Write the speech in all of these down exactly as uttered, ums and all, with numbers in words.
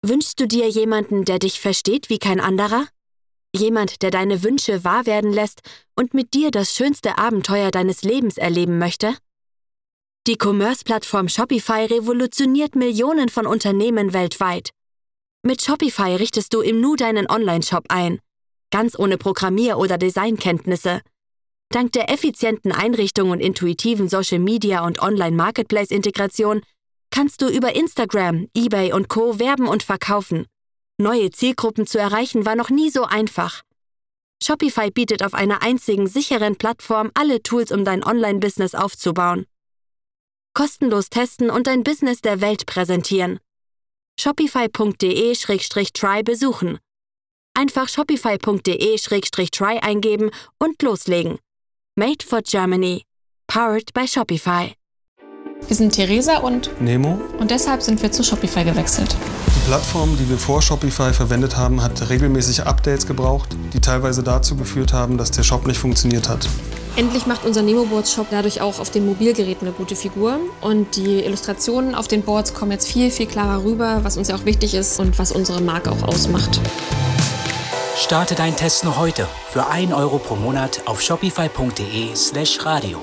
Wünschst du dir jemanden, der dich versteht wie kein anderer? Jemand, der deine Wünsche wahr werden lässt und mit dir das schönste Abenteuer deines Lebens erleben möchte? Die Commerce-Plattform Shopify revolutioniert Millionen von Unternehmen weltweit. Mit Shopify richtest du im Nu deinen Online-Shop ein, ganz ohne Programmier- oder Designkenntnisse. Dank der effizienten Einrichtung und intuitiven Social-Media- und Online-Marketplace-Integration kannst du über Instagram, eBay und Co. werben und verkaufen. Neue Zielgruppen zu erreichen war noch nie so einfach. Shopify bietet auf einer einzigen sicheren Plattform alle Tools, um dein Online-Business aufzubauen. Kostenlos testen und dein Business der Welt präsentieren. shopify punkt de slash try besuchen. Einfach shopify punkt de slash try eingeben und loslegen. Made for Germany. Powered by Shopify. Wir sind Theresa und Nemo und deshalb sind wir zu Shopify gewechselt. Die Plattform, die wir vor Shopify verwendet haben, hat regelmäßig Updates gebraucht, die teilweise dazu geführt haben, dass der Shop nicht funktioniert hat. Endlich macht unser Nemo-Boards-Shop dadurch auch auf den Mobilgeräten eine gute Figur. Und die Illustrationen auf den Boards kommen jetzt viel, viel klarer rüber, was uns ja auch wichtig ist und was unsere Marke auch ausmacht. Starte deinen Test noch heute für ein Euro pro Monat auf shopify punkt de slash radio.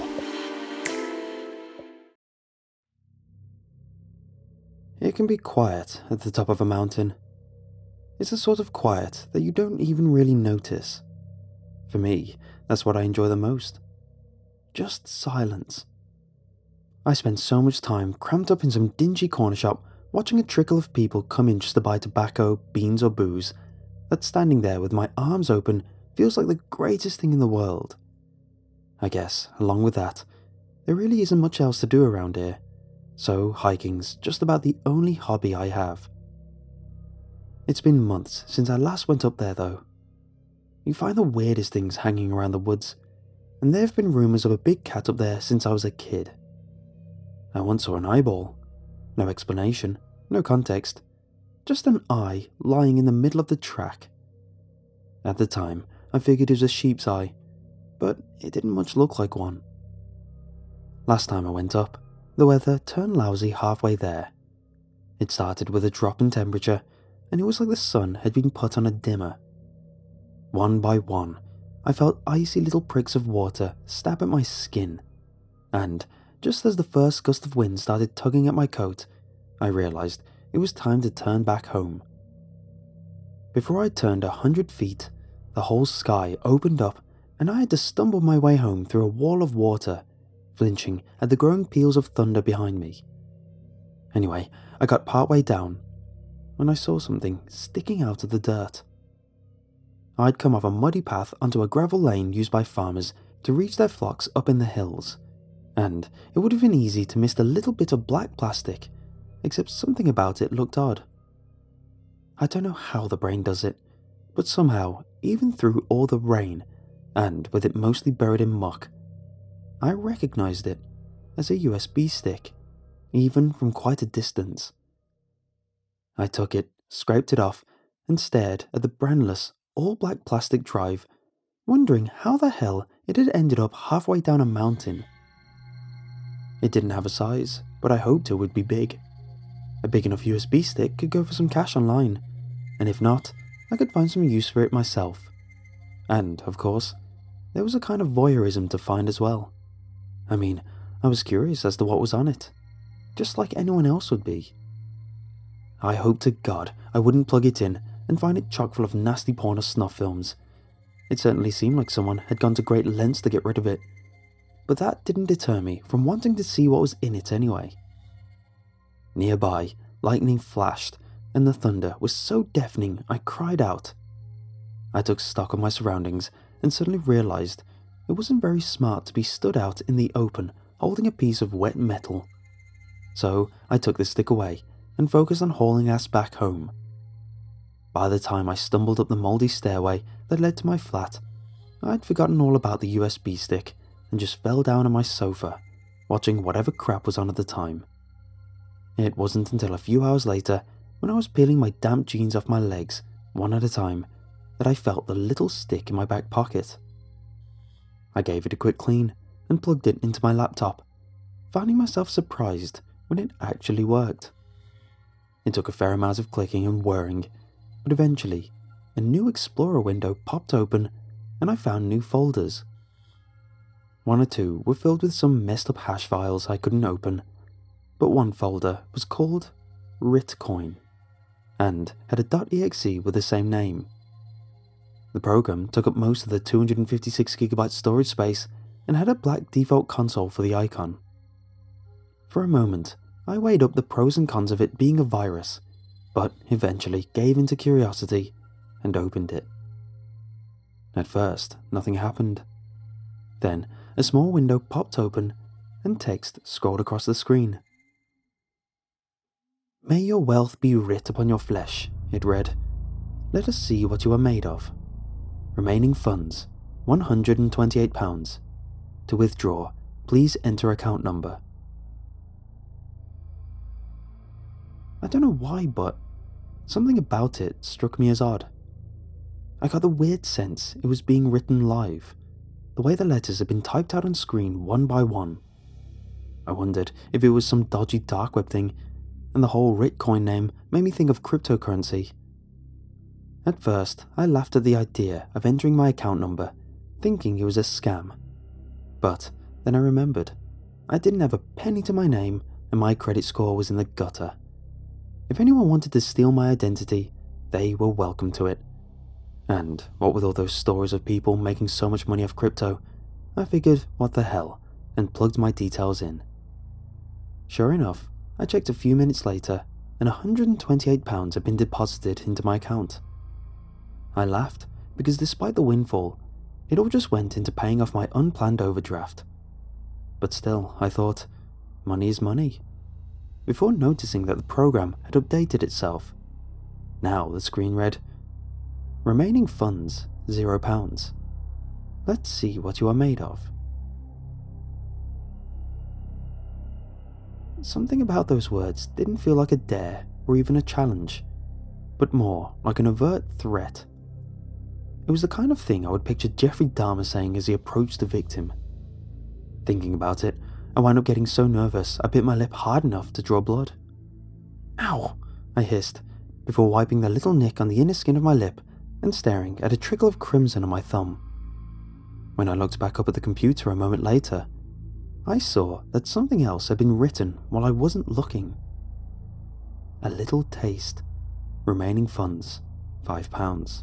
It can be quiet at the top of a mountain. It's a sort of quiet that you don't even really notice. For me, that's what I enjoy the most. Just silence. I spend so much time cramped up in some dingy corner shop watching a trickle of people come in just to buy tobacco, beans or booze, that standing there with my arms open feels like the greatest thing in the world. I guess, along with that, there really isn't much else to do around here. So hiking's just about the only hobby I have. It's been months since I last went up there though. You find the weirdest things hanging around the woods, and there have been rumours of a big cat up there since I was a kid. I once saw an eyeball. No explanation, no context, just an eye lying in the middle of the track. At the time, I figured it was a sheep's eye, but it didn't much look like one. Last time I went up, the weather turned lousy halfway there. It started with a drop in temperature, and it was like the sun had been put on a dimmer. One by one, I felt icy little pricks of water stab at my skin, and just as the first gust of wind started tugging at my coat, I realised it was time to turn back home. Before I turned a hundred feet, the whole sky opened up and I had to stumble my way home through a wall of water, flinching at the growing peals of thunder behind me. Anyway, I got partway down when I saw something sticking out of the dirt. I'd come off a muddy path onto a gravel lane used by farmers to reach their flocks up in the hills, and it would have been easy to miss the little bit of black plastic, except something about it looked odd. I don't know how the brain does it, but somehow, even through all the rain, and with it mostly buried in muck, I recognised it as a U S B stick, even from quite a distance. I took it, scraped it off, and stared at the brandless, all-black plastic drive, wondering how the hell it had ended up halfway down a mountain. It didn't have a size, but I hoped it would be big. A big enough U S B stick could go for some cash online, and if not, I could find some use for it myself. And, of course, there was a kind of voyeurism to find as well. I mean, I was curious as to what was on it, just like anyone else would be. I hoped to God I wouldn't plug it in and find it chock full of nasty porn or snuff films. It certainly seemed like someone had gone to great lengths to get rid of it, but that didn't deter me from wanting to see what was in it anyway. Nearby, lightning flashed, and the thunder was so deafening I cried out. I took stock of my surroundings and suddenly realised it wasn't very smart to be stood out in the open holding a piece of wet metal. So I took the stick away and focused on hauling ass back home. By the time I stumbled up the mouldy stairway that led to my flat, I'd forgotten all about the U S B stick and just fell down on my sofa, watching whatever crap was on at the time. It wasn't until a few hours later, when I was peeling my damp jeans off my legs, one at a time, that I felt the little stick in my back pocket. I gave it a quick clean and plugged it into my laptop, finding myself surprised when it actually worked. It took a fair amount of clicking and whirring, but eventually, a new Explorer window popped open and I found new folders. One or two were filled with some messed up hash files I couldn't open, but one folder was called Ritcoin and had a .exe with the same name. The program took up most of the two hundred fifty-six gigabyte storage space and had a black default console for the icon. For a moment, I weighed up the pros and cons of it being a virus, but eventually gave into curiosity and opened it. At first, nothing happened. Then, a small window popped open and text scrolled across the screen. "May your wealth be writ upon your flesh," it read. "Let us see what you are made of. Remaining funds, one hundred twenty-eight pounds. To withdraw, please enter account number." I don't know why, but something about it struck me as odd. I got the weird sense it was being written live, the way the letters had been typed out on screen one by one. I wondered if it was some dodgy dark web thing, and the whole Ritcoin name made me think of cryptocurrency. At first, I laughed at the idea of entering my account number, thinking it was a scam. But then I remembered, I didn't have a penny to my name and my credit score was in the gutter. If anyone wanted to steal my identity, they were welcome to it. And what with all those stories of people making so much money off crypto, I figured what the hell and plugged my details in. Sure enough, I checked a few minutes later and one hundred twenty-eight pounds had been deposited into my account. I laughed because despite the windfall, it all just went into paying off my unplanned overdraft. But still, I thought, money is money. Before noticing that the program had updated itself. Now the screen read, "Remaining funds, zero pounds. Let's see what you are made of." Something about those words didn't feel like a dare or even a challenge, but more like an overt threat. It was the kind of thing I would picture Jeffrey Dahmer saying as he approached the victim. Thinking about it, I wound up getting so nervous I bit my lip hard enough to draw blood. "Ow!" I hissed, before wiping the little nick on the inner skin of my lip and staring at a trickle of crimson on my thumb. When I looked back up at the computer a moment later, I saw that something else had been written while I wasn't looking. A little taste. Remaining funds, five pounds.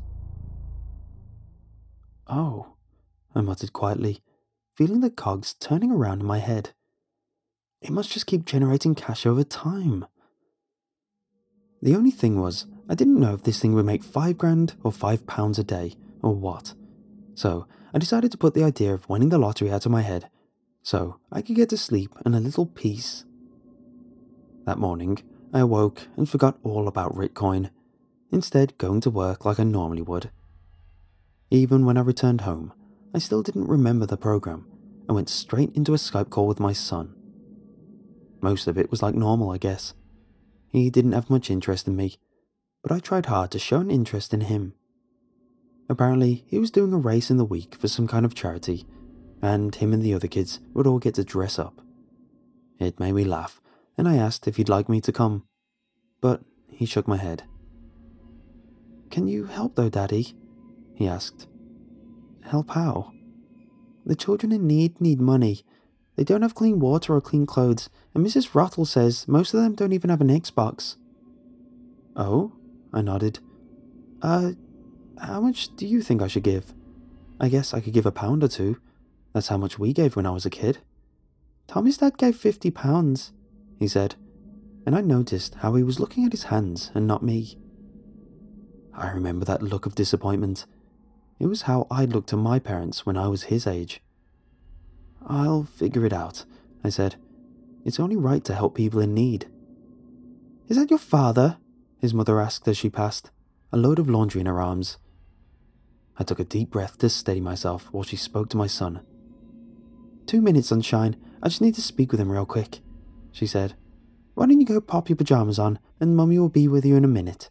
"Oh," I muttered quietly, feeling the cogs turning around in my head. It must just keep generating cash over time. The only thing was, I didn't know if this thing would make five grand or five pounds a day, or what. So I decided to put the idea of winning the lottery out of my head, so I could get to sleep and a little peace. That morning, I awoke and forgot all about Ritcoin, instead going to work like I normally would. Even when I returned home, I still didn't remember the program and went straight into a Skype call with my son. Most of it was like normal, I guess. He didn't have much interest in me, but I tried hard to show an interest in him. Apparently, he was doing a race in the week for some kind of charity, and him and the other kids would all get to dress up. It made me laugh, and I asked if he'd like me to come, but he shook my head. "Can you help though, Daddy?" he asked. "Help how?" "The children in need need money. They don't have clean water or clean clothes, and Missus Rothel says most of them don't even have an Xbox." "Oh?" I nodded. Uh, how much do you think I should give? I guess I could give a pound or two. That's how much we gave when I was a kid." "Tommy's dad gave fifty pounds, he said, and I noticed how he was looking at his hands and not me. I remember that look of disappointment. It was how I'd looked to my parents when I was his age. "I'll figure it out," I said. "It's only right to help people in need." "Is that your father?" his mother asked as she passed, a load of laundry in her arms. I took a deep breath to steady myself while she spoke to my son. "Two minutes, sunshine. I just need to speak with him real quick," she said. "Why don't you go pop your pajamas on, and Mummy will be with you in a minute."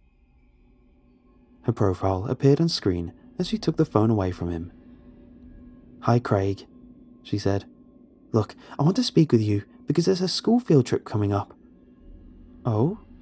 Her profile appeared on screen as she took the phone away from him. "Hi, Craig," she said. "Look, I want to speak with you because there's a school field trip coming up." "Oh?"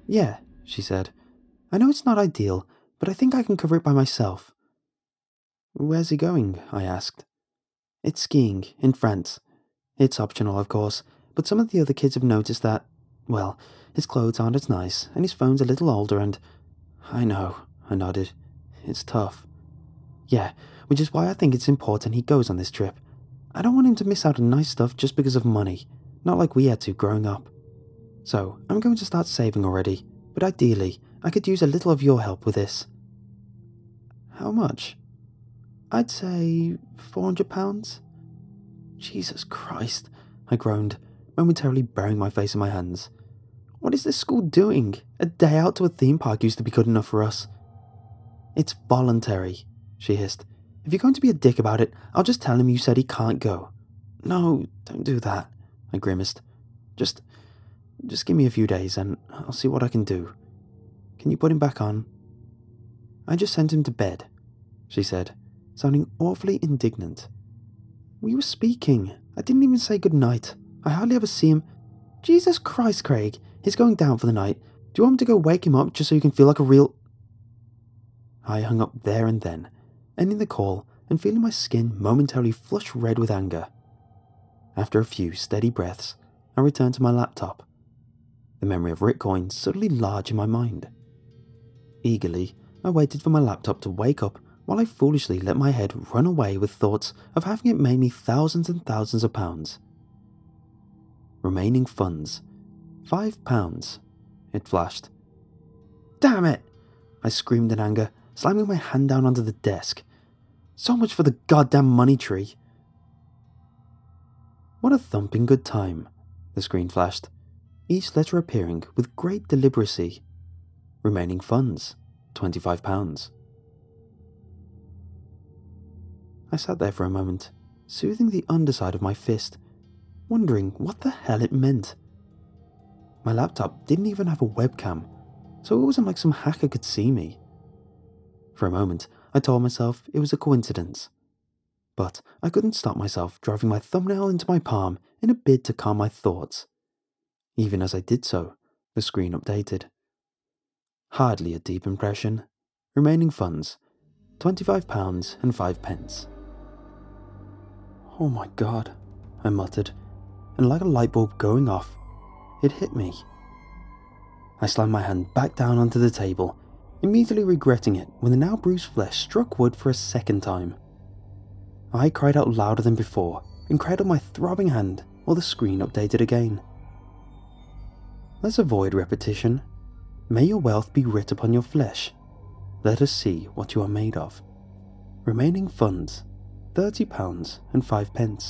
Yeah, she said. I know it's not ideal, but I think I can cover it by myself. Where's he going? I asked. It's skiing, in France. It's optional, of course, but some of the other kids have noticed that, well, his clothes aren't as nice, and his phone's a little older, and... I know, I nodded. It's tough. Yeah, which is why I think it's important he goes on this trip. I don't want him to miss out on nice stuff just because of money, not like we had to growing up. So, I'm going to start saving already, but ideally, I could use a little of your help with this. How much? I'd say four hundred pounds. Jesus Christ, I groaned, momentarily burying my face in my hands. What is this school doing? A day out to a theme park used to be good enough for us. It's voluntary, she hissed. If you're going to be a dick about it, I'll just tell him you said he can't go. No, don't do that, I grimaced. Just, just give me a few days and I'll see what I can do. Can you put him back on? I just sent him to bed, she said, sounding awfully indignant. We were speaking. I didn't even say goodnight. I hardly ever see him. Jesus Christ, Craig. He's going down for the night. Do you want me to go wake him up just so you can feel like a real... I hung up there and then, ending the call and feeling my skin momentarily flush red with anger. After a few steady breaths, I returned to my laptop, the memory of Ritcoin suddenly large in my mind. Eagerly, I waited for my laptop to wake up while I foolishly let my head run away with thoughts of having it make me thousands and thousands of pounds. Remaining funds. Five pounds. It flashed. Damn it! I screamed in anger, slamming my hand down onto the desk. So much for the goddamn money tree. What a thumping good time, the screen flashed, each letter appearing with great deliberacy. Remaining funds. Twenty-five pounds. I sat there for a moment, soothing the underside of my fist, wondering what the hell it meant. My laptop didn't even have a webcam, so it wasn't like some hacker could see me. For a moment, I told myself it was a coincidence. But I couldn't stop myself driving my thumbnail into my palm in a bid to calm my thoughts. Even as I did so, the screen updated. Hardly a deep impression. Remaining funds, twenty-five pounds and five pence. Oh my god, I muttered, and like a light bulb going off, it hit me. I slammed my hand back down onto the table, immediately regretting it when the now bruised flesh struck wood for a second time. I cried out louder than before and cradled my throbbing hand while the screen updated again. Let's avoid repetition. May your wealth be writ upon your flesh. Let us see what you are made of. Remaining funds, thirty pounds and five pence.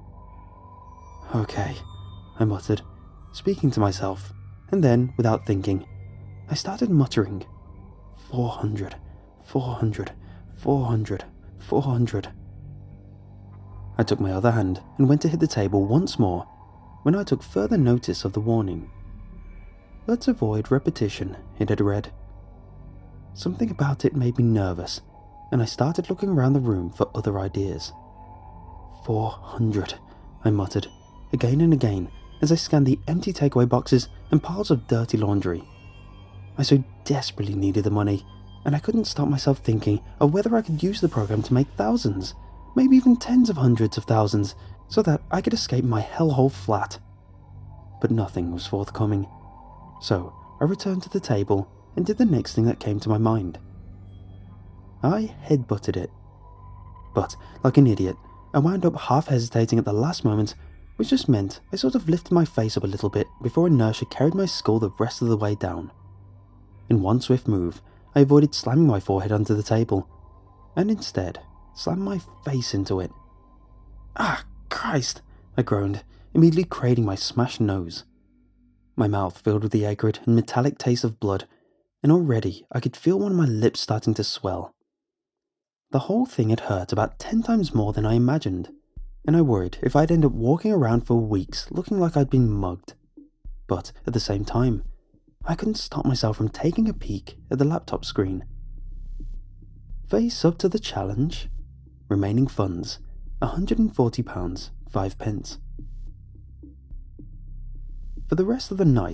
Okay, I muttered, speaking to myself, and then, without thinking, I started muttering, four hundred, four hundred, four hundred, four hundred. I took my other hand and went to hit the table once more when I took further notice of the warning. Let's avoid repetition, it had read. Something about it made me nervous, and I started looking around the room for other ideas. Four hundred, I muttered, again and again, as I scanned the empty takeaway boxes and piles of dirty laundry. I so desperately needed the money, and I couldn't stop myself thinking of whether I could use the program to make thousands, maybe even tens of hundreds of thousands, so that I could escape my hellhole flat. But nothing was forthcoming, so I returned to the table and did the next thing that came to my mind. I headbutted it. But, like an idiot, I wound up half hesitating at the last moment, which just meant I sort of lifted my face up a little bit before inertia carried my skull the rest of the way down. In one swift move, I avoided slamming my forehead onto the table, and instead slammed my face into it. Ah, Christ, I groaned, immediately craning my smashed nose. My mouth filled with the acrid and metallic taste of blood, and already I could feel one of my lips starting to swell. The whole thing had hurt about ten times more than I imagined, and I worried if I'd end up walking around for weeks looking like I'd been mugged. But at the same time, I couldn't stop myself from taking a peek at the laptop screen. Face up to the challenge. Remaining funds, one hundred and forty pounds, five pence. For the rest of the night,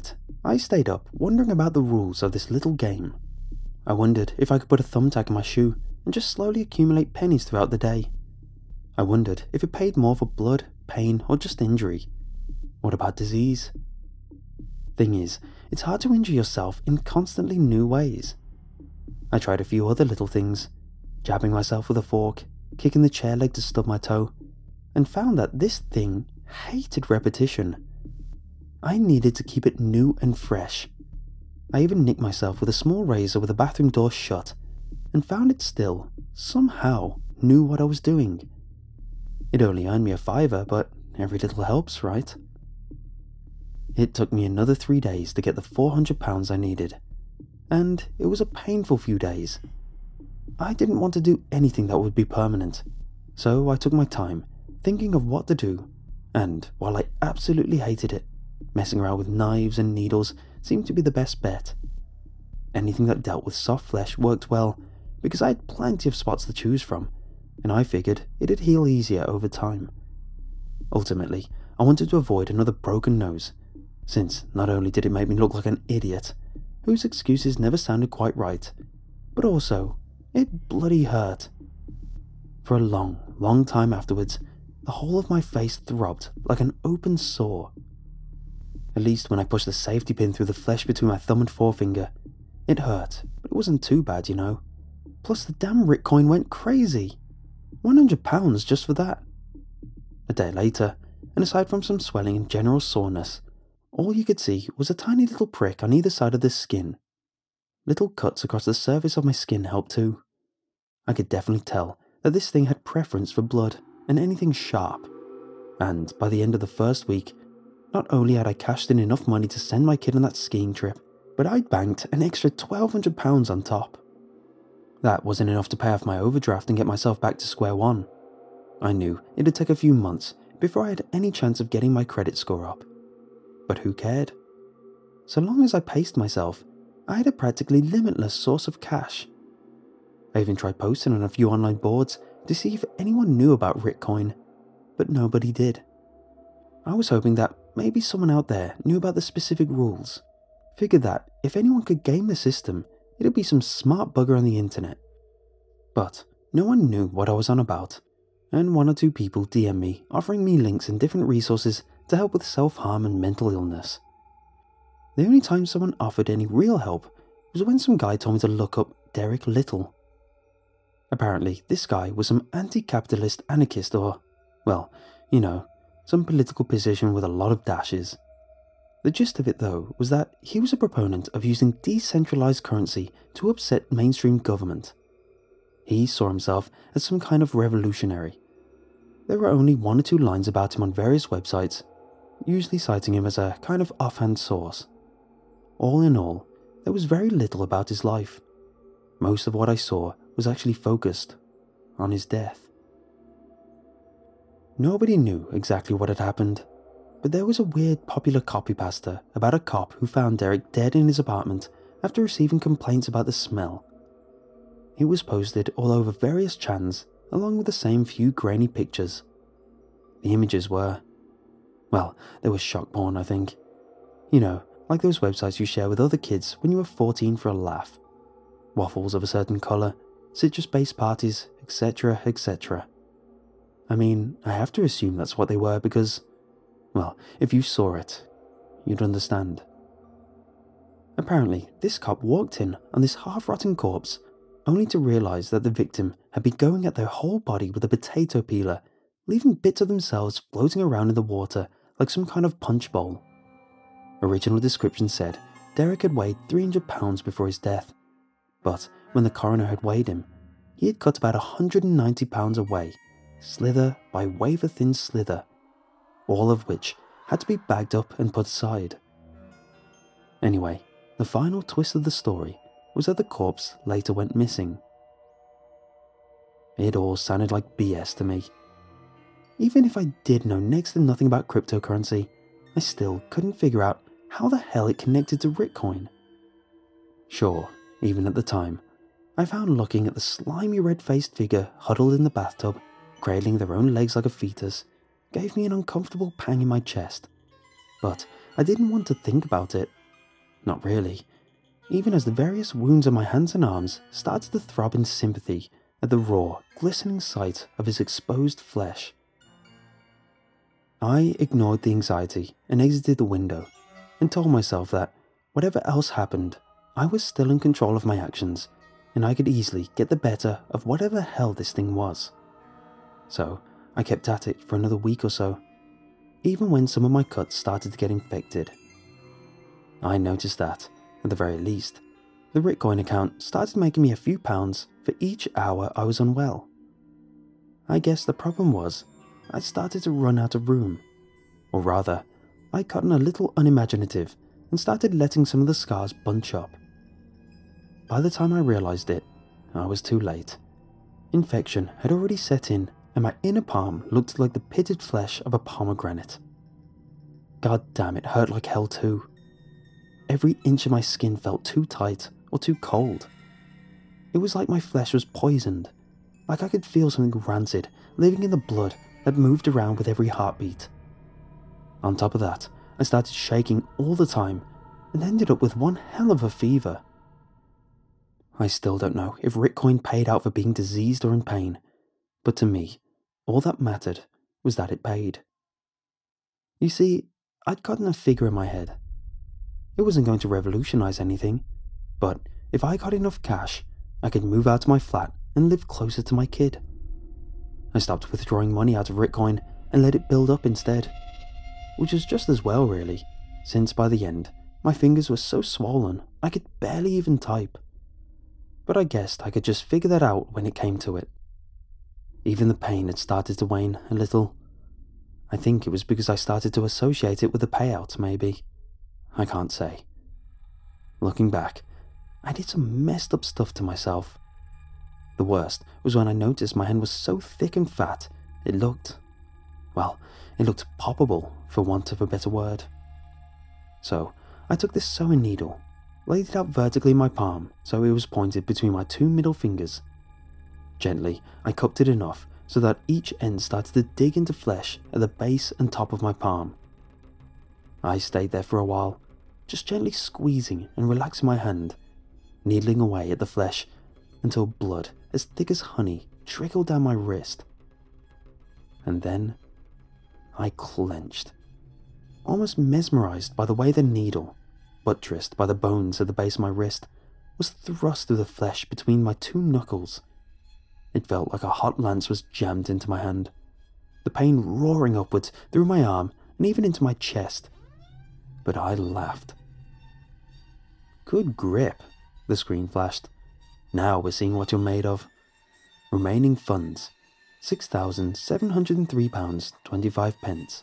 I stayed up wondering about the rules of this little game. I wondered if I could put a thumbtack in my shoe and just slowly accumulate pennies throughout the day. I wondered if it paid more for blood, pain, or just injury. What about disease? Thing is, it's hard to injure yourself in constantly new ways. I tried a few other little things, jabbing myself with a fork, kicking the chair leg to stub my toe, and found that this thing hated repetition. I needed to keep it new and fresh. I even nicked myself with a small razor with the bathroom door shut, and found it still, somehow, knew what I was doing. It only earned me a fiver, but every little helps, right? It took me another three days to get the four hundred pounds I needed, and it was a painful few days. I didn't want to do anything that would be permanent, so I took my time, thinking of what to do, and while I absolutely hated it, messing around with knives and needles seemed to be the best bet. Anything that dealt with soft flesh worked well, because I had plenty of spots to choose from, and I figured it'd heal easier over time. Ultimately, I wanted to avoid another broken nose, since not only did it make me look like an idiot, whose excuses never sounded quite right, but also, it bloody hurt. For a long, long time afterwards, the whole of my face throbbed like an open sore. At least when I pushed the safety pin through the flesh between my thumb and forefinger, it hurt, but it wasn't too bad, you know. Plus the damn Ritcoin went crazy. one hundred pounds just for that. A day later, and aside from some swelling and general soreness, all you could see was a tiny little prick on either side of the skin. Little cuts across the surface of my skin helped too. I could definitely tell that this thing had preference for blood and anything sharp. And by the end of the first week, not only had I cashed in enough money to send my kid on that skiing trip, but I'd banked an extra twelve hundred pounds on top. That wasn't enough to pay off my overdraft and get myself back to square one. I knew it'd take a few months before I had any chance of getting my credit score up. But who cared? So long as I paced myself, I had a practically limitless source of cash. I even tried posting on a few online boards to see if anyone knew about Ritcoin, but nobody did. I was hoping that maybe someone out there knew about the specific rules. Figured that if anyone could game the system, it'd be some smart bugger on the internet. But no one knew what I was on about, and one or two people D M'd me offering me links and different resources to help with self-harm and mental illness. The only time someone offered any real help was when some guy told me to look up Derek Little. Apparently, this guy was some anti-capitalist anarchist or, well, you know, some political position with a lot of dashes. The gist of it though was that he was a proponent of using decentralized currency to upset mainstream government. He saw himself as some kind of revolutionary. There were only one or two lines about him on various websites, usually citing him as a kind of offhand source. All in all, there was very little about his life. Most of what I saw was actually focused on his death. Nobody knew exactly what had happened, but there was a weird popular copypasta about a cop who found Derek dead in his apartment after receiving complaints about the smell. It was posted all over various chans along with the same few grainy pictures. The images were, well, they were shock porn, I think. You know, like those websites you share with other kids when you were fourteen for a laugh. Waffles of a certain colour, citrus-based parties, et cetera, et cetera. I mean, I have to assume that's what they were because, well, if you saw it, you'd understand. Apparently, this cop walked in on this half-rotten corpse only to realise that the victim had been going at their whole body with a potato peeler, leaving bits of themselves floating around in the water like some kind of punch bowl. Original description said Derek had weighed three hundred pounds before his death, but when the coroner had weighed him, he had cut about one hundred ninety pounds away, slither by wafer-thin slither, all of which had to be bagged up and put aside. Anyway, the final twist of the story was that the corpse later went missing. It all sounded like B S to me. Even if I did know next to nothing about cryptocurrency, I still couldn't figure out how the hell it connected to Ritcoin. Sure, even at the time, I found looking at the slimy red-faced figure huddled in the bathtub, cradling their own legs like a fetus, gave me an uncomfortable pang in my chest. But I didn't want to think about it. Not really, even as the various wounds on my hands and arms started to throb in sympathy at the raw, glistening sight of his exposed flesh. I ignored the anxiety and exited the window and told myself that, whatever else happened, I was still in control of my actions and I could easily get the better of whatever hell this thing was. So I kept at it for another week or so, even when some of my cuts started to get infected. I noticed that, at the very least, the Ritcoin account started making me a few pounds for each hour I was unwell. I guess the problem was, I started to run out of room. Or rather, I'd gotten a little unimaginative and started letting some of the scars bunch up. By the time I realised it, I was too late. Infection had already set in and my inner palm looked like the pitted flesh of a pomegranate. God damn, it hurt like hell too. Every inch of my skin felt too tight or too cold. It was like my flesh was poisoned, like I could feel something rancid living in the blood that moved around with every heartbeat. On top of that, I started shaking all the time and ended up with one hell of a fever. I still don't know if Ritcoin paid out for being diseased or in pain, but to me, all that mattered was that it paid. You see, I'd gotten a figure in my head. It wasn't going to revolutionize anything, but if I got enough cash, I could move out of my flat and live closer to my kid. I stopped withdrawing money out of Ritcoin and let it build up instead, which was just as well really, since by the end, my fingers were so swollen I could barely even type. But I guessed I could just figure that out when it came to it. Even the pain had started to wane a little. I think it was because I started to associate it with the payout, maybe. I can't say. Looking back, I did some messed up stuff to myself. The worst was when I noticed my hand was so thick and fat, it looked, well, it looked poppable, for want of a better word. So, I took this sewing needle, laid it out vertically in my palm so it was pointed between my two middle fingers. Gently, I cupped it enough so that each end started to dig into flesh at the base and top of my palm. I stayed there for a while, just gently squeezing and relaxing my hand, needling away at the flesh until blood as thick as honey trickled down my wrist. And then I clenched, almost mesmerized by the way the needle, buttressed by the bones at the base of my wrist, was thrust through the flesh between my two knuckles. It felt like a hot lance was jammed into my hand, the pain roaring upwards through my arm and even into my chest. But I laughed. Good grip, the screen flashed. Now we're seeing what you're made of. Remaining funds, six thousand seven hundred three pounds twenty-five pence.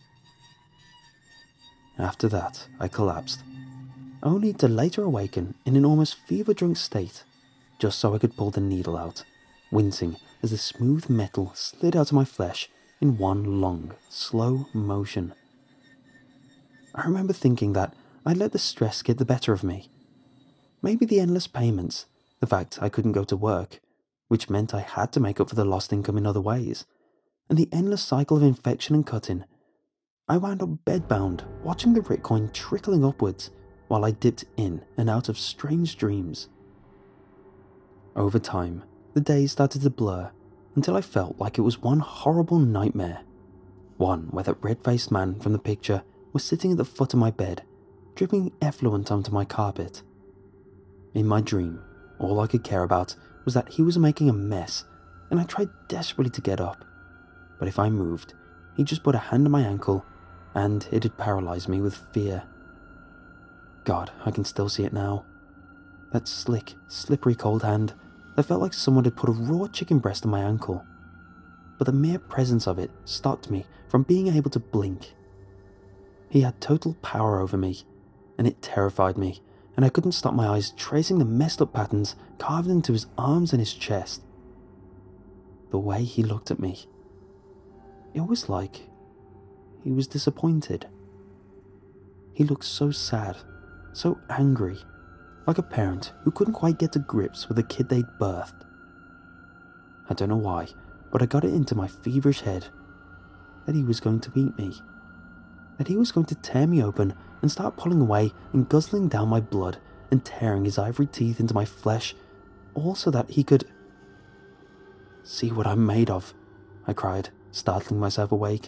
After that, I collapsed, only to later awaken in an almost fever-drunk state, just so I could pull the needle out, wincing as the smooth metal slid out of my flesh in one long, slow motion. I remember thinking that I'd let the stress get the better of me. Maybe the endless payments, the fact I couldn't go to work, which meant I had to make up for the lost income in other ways, and the endless cycle of infection and cutting. I wound up bedbound, watching the Ritcoin trickling upwards while I dipped in and out of strange dreams. Over time, the days started to blur until I felt like it was one horrible nightmare, one where that red-faced man from the picture was sitting at the foot of my bed, dripping effluent onto my carpet. In my dream, all I could care about was that he was making a mess, and I tried desperately to get up. But if I moved, he'd just put a hand on my ankle, and it'd paralyze me with fear. God, I can still see it now. That slick, slippery cold hand that felt like someone had put a raw chicken breast on my ankle. But the mere presence of it stopped me from being able to blink. He had total power over me, and it terrified me, and I couldn't stop my eyes tracing the messed up patterns carved into his arms and his chest. The way he looked at me, it was like he was disappointed. He looked so sad, so angry, like a parent who couldn't quite get to grips with the kid they'd birthed. I don't know why, but I got it into my feverish head that he was going to eat me. that he was going to tear me open and start pulling away and guzzling down my blood and tearing his ivory teeth into my flesh, all so that he could... "See what I'm made of," I cried, startling myself awake.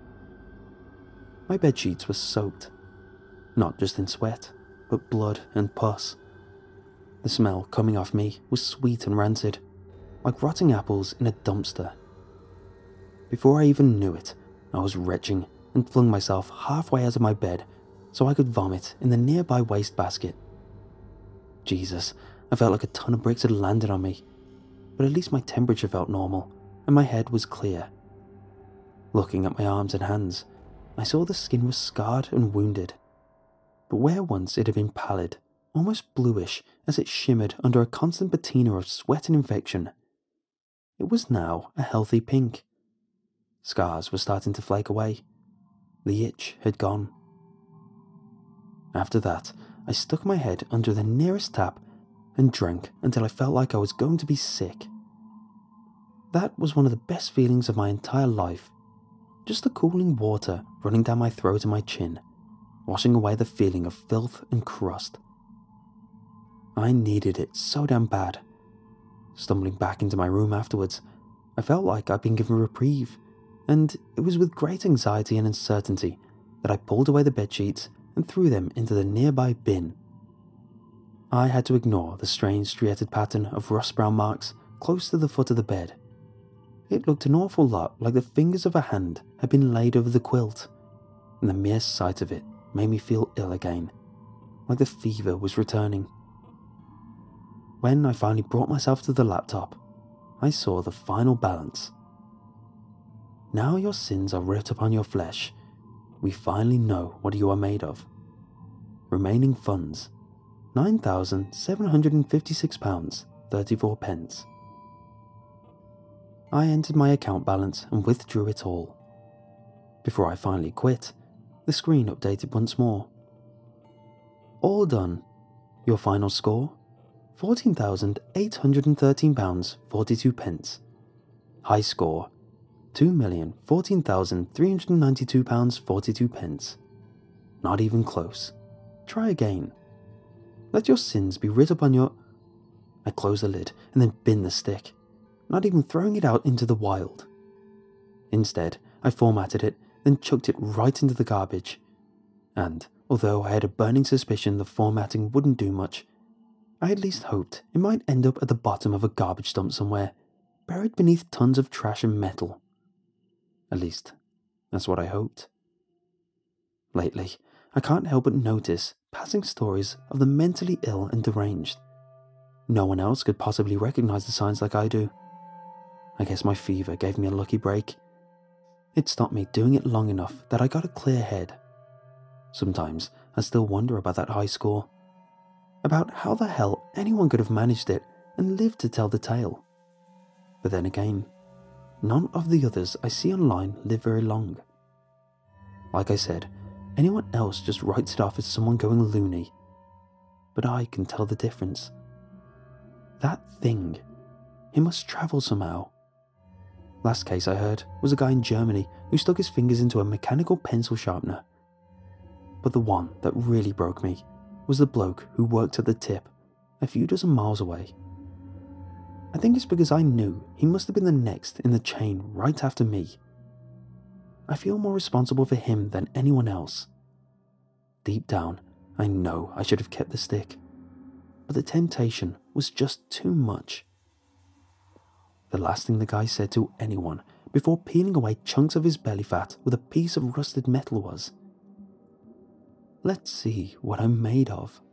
My bedsheets were soaked, not just in sweat, but blood and pus. The smell coming off me was sweet and rancid, like rotting apples in a dumpster. Before I even knew it, I was retching and flung myself halfway out of my bed so I could vomit in the nearby wastebasket. Jesus, I felt like a ton of bricks had landed on me, but at least my temperature felt normal and my head was clear. Looking at my arms and hands, I saw the skin was scarred and wounded, but where once it had been pallid, almost bluish as it shimmered under a constant patina of sweat and infection, it was now a healthy pink. Scars were starting to flake away. The itch had gone. After that, I stuck my head under the nearest tap and drank until I felt like I was going to be sick. That was one of the best feelings of my entire life. Just the cooling water running down my throat and my chin, washing away the feeling of filth and crust. I needed it so damn bad. Stumbling back into my room afterwards, I felt like I'd been given a reprieve, and it was with great anxiety and uncertainty that I pulled away the bedsheets and threw them into the nearby bin. I had to ignore the strange striated pattern of rust-brown marks close to the foot of the bed. It looked an awful lot like the fingers of a hand had been laid over the quilt, and the mere sight of it made me feel ill again, like the fever was returning. When I finally brought myself to the laptop, I saw the final balance. Now your sins are writ upon your flesh. We finally know what you are made of. Remaining funds, nine thousand seven hundred fifty-six pounds thirty-four pence. I entered my account balance and withdrew it all. Before I finally quit, the screen updated once more. All done. Your final score? fourteen thousand eight hundred thirteen pounds forty-two pence. High score? two million fourteen thousand three hundred ninety-two pounds forty-two pence. Not even close. Try again. Let your sins be writ upon your... I closed the lid and then binned the stick, not even throwing it out into the wild. Instead, I formatted it, then chucked it right into the garbage. And, although I had a burning suspicion the formatting wouldn't do much, I at least hoped it might end up at the bottom of a garbage dump somewhere, buried beneath tons of trash and metal. At least, that's what I hoped. Lately, I can't help but notice passing stories of the mentally ill and deranged. No one else could possibly recognize the signs like I do. I guess my fever gave me a lucky break. It stopped me doing it long enough that I got a clear head. Sometimes I still wonder about that high score, about how the hell anyone could have managed it and lived to tell the tale. But then again, none of the others I see online live very long. Like I said, anyone else just writes it off as someone going loony. But I can tell the difference. That thing, it must travel somehow. Last case I heard was a guy in Germany who stuck his fingers into a mechanical pencil sharpener. But the one that really broke me was the bloke who worked at the tip, a few dozen miles away. I think it's because I knew he must have been the next in the chain right after me. I feel more responsible for him than anyone else. Deep down, I know I should have kept the stick, but the temptation was just too much. The last thing the guy said to anyone before peeling away chunks of his belly fat with a piece of rusted metal was, "Let's see what I'm made of."